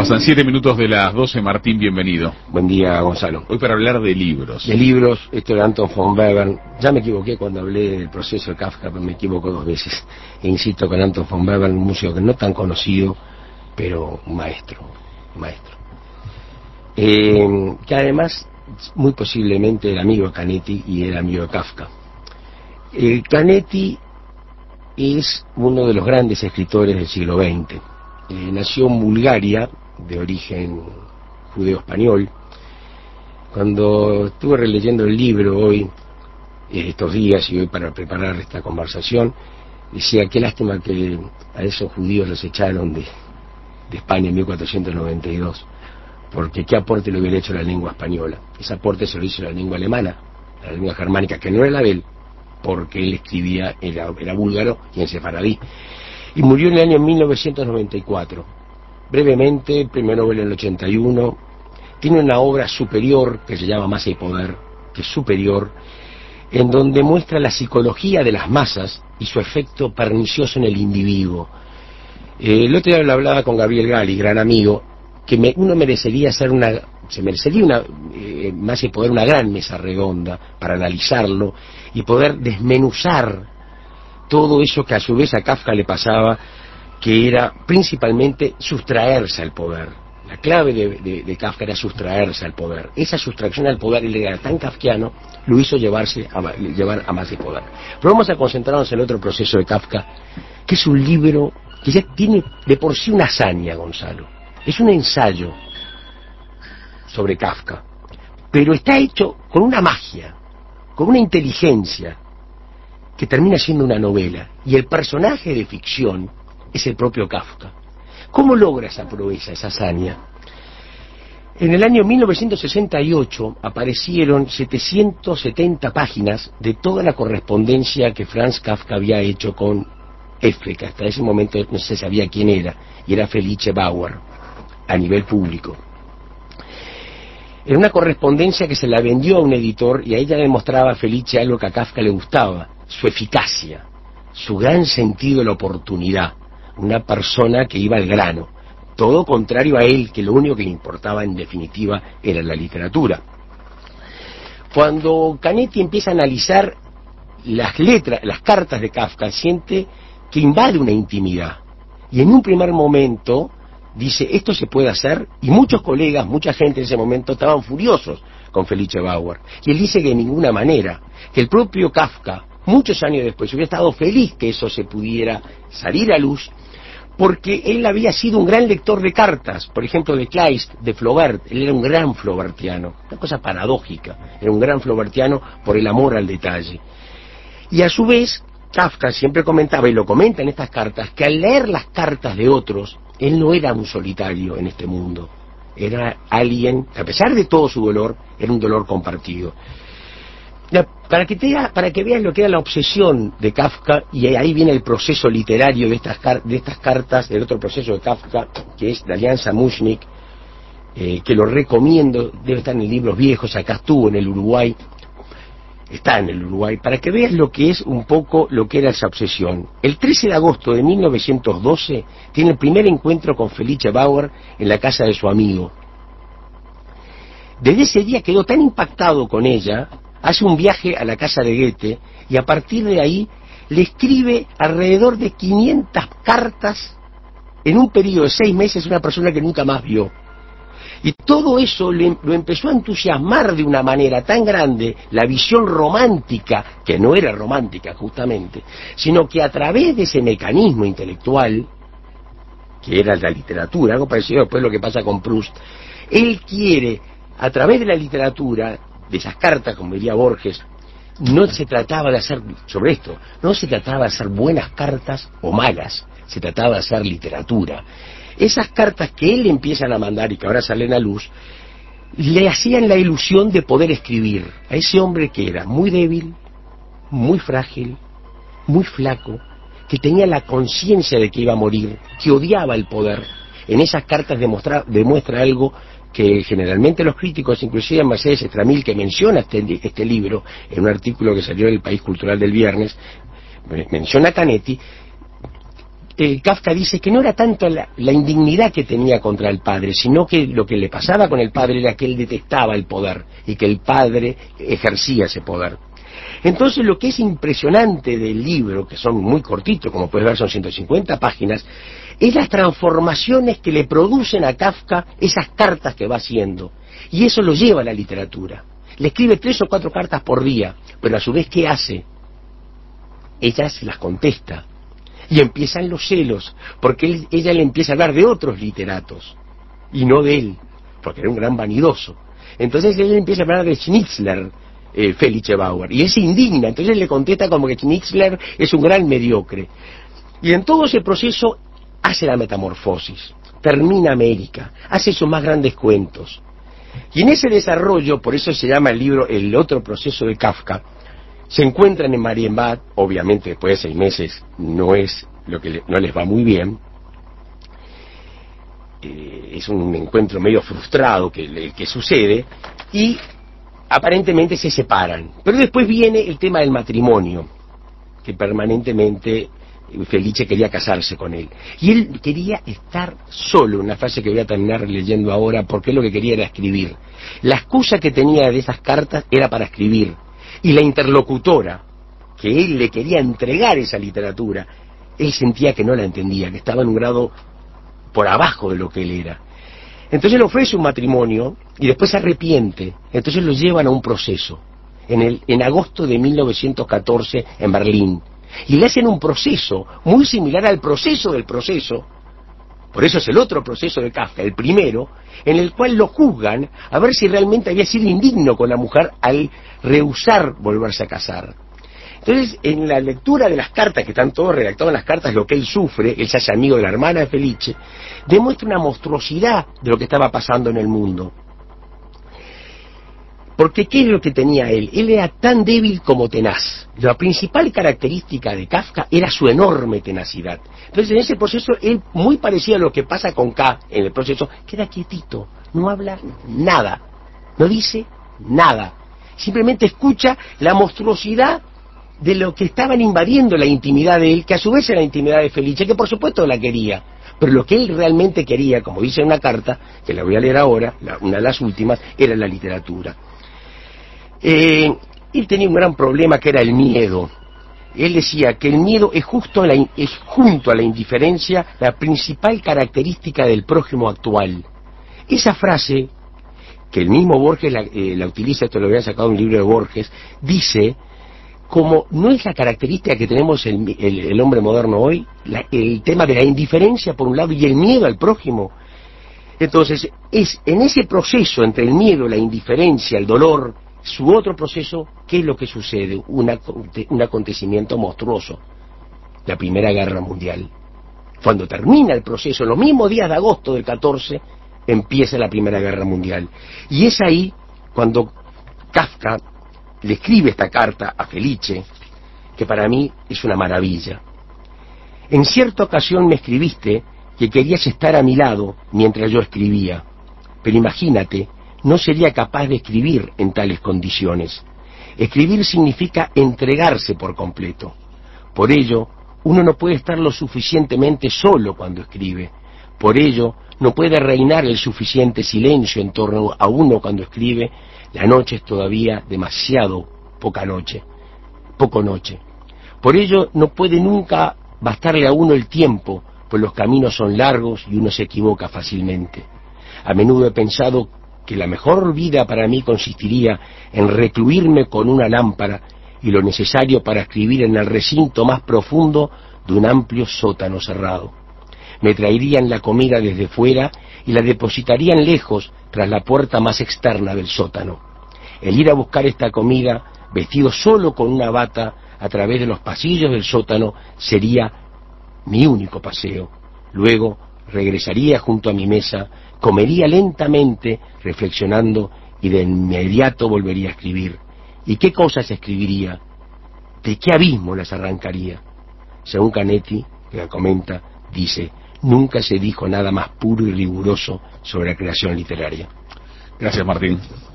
Pasan 7 minutos de las 12. Martín, bienvenido. Buen día, Gonzalo. Hoy para hablar de libros. De libros, esto de Anton von Webern. Ya me equivoqué cuando hablé del proceso de Kafka, pero me equivoco 2 veces. E insisto con Anton von Webern, un músico que no tan conocido, pero un maestro. Que además, muy posiblemente era amigo de Canetti y era amigo de Kafka. Canetti es uno de los grandes escritores del siglo XX. Nació en Bulgaria, de origen judeo-español. Cuando estuve releyendo el libro hoy, estos días y hoy para preparar esta conversación, decía, qué lástima que a esos judíos los echaron de España en 1492, porque qué aporte le hubiera hecho la lengua española. Ese aporte se lo hizo la lengua alemana, la lengua germánica, que no era la de él, porque él escribía, era búlgaro y en sefaradí. Y murió en el año 1994. Brevemente, premio Nobel en el 81. Tiene una obra superior que se llama Masa y Poder, que es superior, en donde muestra la psicología de las masas y su efecto pernicioso en el individuo. El otro día lo hablaba con Gabriel Gali, gran amigo, que uno merecería hacer Masa y Poder, una gran mesa redonda para analizarlo y poder desmenuzar todo eso que a su vez a Kafka le pasaba, que era principalmente sustraerse al poder. La clave de Kafka era sustraerse al poder. Esa sustracción al poder, él era tan kafkiano, lo hizo llevar a Más y Poder. Pero vamos a concentrarnos en el otro proceso de Kafka, que es un libro que ya tiene de por sí una hazaña, Gonzalo. Es un ensayo sobre Kafka, pero está hecho con una magia, con una inteligencia, que termina siendo una novela, y el personaje de ficción es el propio Kafka. ¿Cómo logra esa proeza, esa hazaña? En el año 1968 aparecieron 770 páginas de toda la correspondencia que Franz Kafka había hecho con F, que hasta ese momento no se sabía quién era, y era Felice Bauer, a nivel público. Era una correspondencia que se la vendió a un editor, y a ella le mostraba a Felice algo que a Kafka le gustaba: su eficacia, su gran sentido de la oportunidad, una persona que iba al grano, todo contrario a él, que lo único que le importaba en definitiva era la literatura. Cuando Canetti empieza a analizar las letras, las cartas de Kafka, siente que invade una intimidad, y en un primer momento dice, esto se puede hacer, y muchos colegas, mucha gente en ese momento estaban furiosos con Felice Bauer, y él dice que de ninguna manera, que el propio Kafka, muchos años después, hubiera estado feliz que eso se pudiera salir a luz, porque él había sido un gran lector de cartas, por ejemplo de Kleist, de Flaubert. Él era un gran flaubertiano, una cosa paradójica, era un gran flaubertiano por el amor al detalle. Y a su vez, Kafka siempre comentaba, y lo comenta en estas cartas, que al leer las cartas de otros, él no era un solitario en este mundo, era alguien, a pesar de todo su dolor, era un dolor compartido. Para que veas lo que era la obsesión de Kafka, y ahí viene el proceso literario de estas cartas, el otro proceso de Kafka, que es la Alianza Mushnik, que lo recomiendo, debe estar en libros viejos, acá estuvo en el Uruguay, está en el Uruguay, para que veas lo que es un poco lo que era esa obsesión. El 13 de agosto de 1912 tiene el primer encuentro con Felice Bauer en la casa de su amigo. Desde ese día quedó tan impactado con ella, hace un viaje a la casa de Goethe, y a partir de ahí le escribe alrededor de 500 cartas en un periodo de 6 meses a una persona que nunca más vio. Y todo eso lo empezó a entusiasmar de una manera tan grande, la visión romántica, que no era romántica justamente, sino que a través de ese mecanismo intelectual, que era la literatura, algo parecido después lo que pasa con Proust, él quiere, a través de la literatura, de esas cartas, como diría Borges, no se trataba de hacer, sobre esto, no se trataba de hacer buenas cartas o malas, se trataba de hacer literatura. Esas cartas que él empiezan a mandar y que ahora salen a luz, le hacían la ilusión de poder escribir a ese hombre que era muy débil, muy frágil, muy flaco, que tenía la conciencia de que iba a morir, que odiaba el poder. En esas cartas demuestra algo que generalmente los críticos, inclusive Mercedes Estramil, que menciona este libro en un artículo que salió en el País Cultural del viernes, menciona a Canetti, Kafka dice que no era tanto la indignidad que tenía contra el padre, sino que lo que le pasaba con el padre era que él detestaba el poder y que el padre ejercía ese poder. Entonces lo que es impresionante del libro, que son muy cortitos, como puedes ver son 150 páginas, es las transformaciones que le producen a Kafka esas cartas que va haciendo. Y eso lo lleva a la literatura. Le escribe 3 o 4 cartas por día, pero a su vez, ¿qué hace? Ella se las contesta. Y empiezan los celos, porque ella le empieza a hablar de otros literatos, y no de él, porque era un gran vanidoso. Entonces él empieza a hablar de Schnitzler, Felice Bauer, y él se indigna, entonces le contesta como que Schnitzler es un gran mediocre. Y en todo ese proceso hace la metamorfosis, termina América, hace sus más grandes cuentos. Y en ese desarrollo, por eso se llama el libro El otro proceso de Kafka, se encuentran en Marienbad, obviamente después de 6 meses no es lo que no les va muy bien, es un encuentro medio frustrado que sucede, y aparentemente se separan. Pero después viene el tema del matrimonio, que permanentemente Felice quería casarse con él. Y él quería estar solo, una frase que voy a terminar leyendo ahora, porque él lo que quería era escribir. La excusa que tenía de esas cartas era para escribir. Y la interlocutora, que él le quería entregar esa literatura, él sentía que no la entendía, que estaba en un grado por abajo de lo que él era. Entonces le ofrece un matrimonio y después se arrepiente. Entonces lo llevan a un proceso en agosto de 1914 en Berlín, y le hacen un proceso muy similar al proceso del proceso. Por eso es el otro proceso de Kafka, el primero, en el cual lo juzgan a ver si realmente había sido indigno con la mujer al rehusar volverse a casar. Entonces, en la lectura de las cartas, que están todos redactados en las cartas, lo que él sufre, él se hace amigo de la hermana de Felice, demuestra una monstruosidad de lo que estaba pasando en el mundo. Porque ¿qué es lo que tenía él? Él era tan débil como tenaz. La principal característica de Kafka era su enorme tenacidad. Entonces en ese proceso, él, muy parecido a lo que pasa con K en el proceso, queda quietito, no habla nada, no dice nada. Simplemente escucha la monstruosidad de lo que estaban invadiendo la intimidad de él, que a su vez era la intimidad de Felice, que por supuesto la quería. Pero lo que él realmente quería, como dice en una carta, que la voy a leer ahora, una de las últimas, era la literatura. Él tenía un gran problema que era el miedo. Él decía que el miedo es junto a la indiferencia la principal característica del prójimo actual. Esa frase, que el mismo Borges la utiliza, esto lo había sacado de un libro de Borges, dice, como no es la característica que tenemos el hombre moderno hoy, el tema de la indiferencia por un lado y el miedo al prójimo. Entonces, es en ese proceso entre el miedo, la indiferencia, el dolor, su otro proceso, ¿qué es lo que sucede? Un acontecimiento monstruoso, la Primera Guerra Mundial. Cuando termina el proceso, en los mismos días de agosto del 14, empieza la Primera Guerra Mundial. Y es ahí cuando Kafka le escribe esta carta a Felice, que para mí es una maravilla. En cierta ocasión me escribiste que querías estar a mi lado mientras yo escribía, pero imagínate, no sería capaz de escribir en tales condiciones. Escribir significa entregarse por completo. Por ello, uno no puede estar lo suficientemente solo cuando escribe. Por ello, no puede reinar el suficiente silencio en torno a uno cuando escribe. La noche es todavía demasiado poco noche. Por ello, no puede nunca bastarle a uno el tiempo, pues los caminos son largos y uno se equivoca fácilmente. A menudo he pensado que la mejor vida para mí consistiría en recluirme con una lámpara y lo necesario para escribir en el recinto más profundo de un amplio sótano cerrado. Me traerían la comida desde fuera y la depositarían lejos tras la puerta más externa del sótano. El ir a buscar esta comida, vestido solo con una bata, a través de los pasillos del sótano, sería mi único paseo. Luego regresaría junto a mi mesa, comería lentamente, reflexionando, y de inmediato volvería a escribir. ¿Y qué cosas escribiría? ¿De qué abismo las arrancaría? Según Canetti, que la comenta, dice, nunca se dijo nada más puro y riguroso sobre la creación literaria. Gracias, Martín.